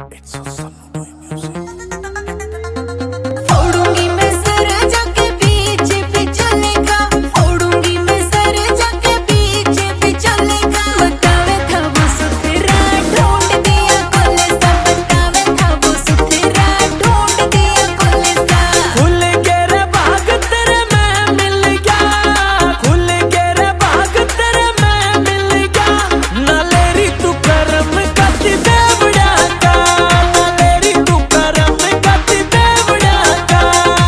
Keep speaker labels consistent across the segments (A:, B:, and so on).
A: It's so Sunny music.
B: फोड़ूंगी मैं sir जाके पीछे भी चलेगा, फोड़ूंगी मैं सर जाके पीछे भी चलेगा। बतावे था वो सुथरा ढूंढ दिया कोलेसा, बतावे था वो सुथरा ढूंढ दिया कोलेसा।
C: खुल के रे भाग तेरे मैं मिल गया, खुल के रे भाग तेरे मैं मिल गया। ना लेरी तू करम कति देवड़ा का, ना लेरी तू करम कति देवड़ा का।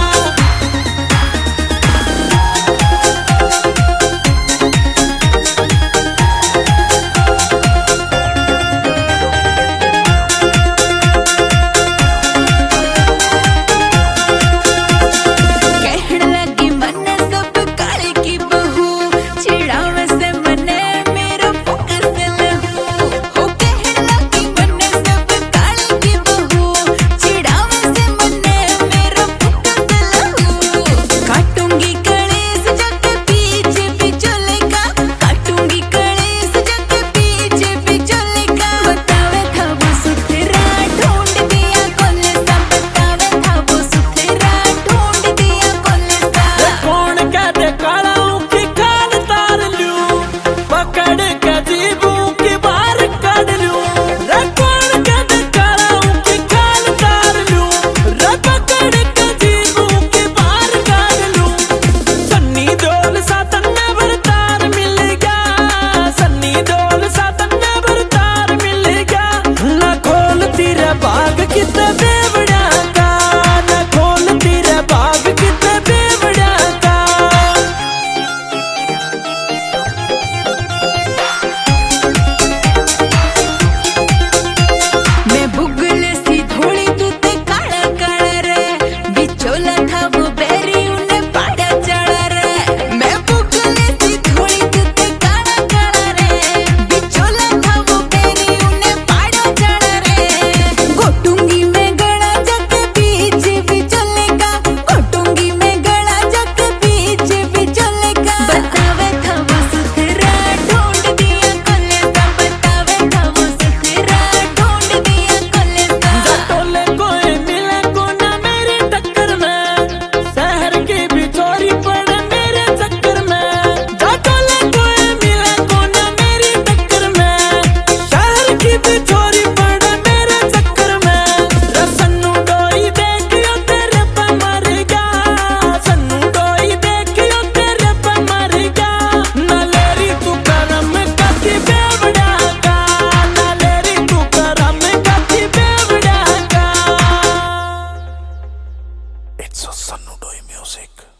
B: कहने लगी मन सब काले की बहू, चिढ़ावे से मने मेरा फुकर से लहू। हो कहने लगी मन सब काले की बहू, चिढ़ावे से मने मेरा फुकर से लहू। काटूंगी कलेस जाके पीछे भी चलेगा, काटूंगी कलेस जाके पीछे भी चलेगा। बतावे था वो सुथरा ढूंढ दिया कोलेसा, बतावे था वो सुथरा ढूंढ दिया कोलेसा।
C: कौन कहते कालाऊ की कान तार लूं, पकड़ के जीबू की बाहर काढ़ लूं। रे कौन कहते कालाऊ की कान तार लूं, रे पकड़ के जीबू की बाहर काढ़ लूं। सन्नी देओल सा तन्ने भरतार मिल गया, सन्नी देओल सा तन्ने भरतार मिल गया। ना खोल तेरा बाग किते बेवड़ा का, ना खोल तेरा बाग किते बेवड़ा का।
B: मैं बुगल सी थोड़ी तू ते काला काला रे, बिचोला था वो बेरी उन्हें पाड़ा चढ़ा रे। मैं बुगल सी थोड़ी तू ते काला काला रे, बिचोला था वो बेरी उन्हें पाड़ा चढ़ा रे। घोटूंगी मैं गला जाके पीछे भी चलेगा, घोटूंगी मैं गला जाके पीछे भी चलेगा। बतावे था वो सुथरा ढूंढ दिया कोलेसा, बतावे था वो सुथरा ढूंढ दिया कोलेसा।
C: टोले कोई मिले को ना मेरी टक्कर में, शहर की बिचौरी पड़े मेरे चक्कर में। टोले कोई मिले को ना मेरी टक्कर में, शहर की बिचौरी पड़े मेरे चक्कर में। सन्नू डोई देखियो तेरे पे मर गया, सन्नू डोई देखियो तेरे पे मर गया। ना लेरी तू करम कति बेवड़ा का, ना लेरी तू करम कति बेवड़ा का।
A: It's so Sunny music.